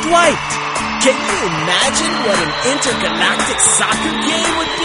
Dwight, can you imagine what an intergalactic soccer game would be?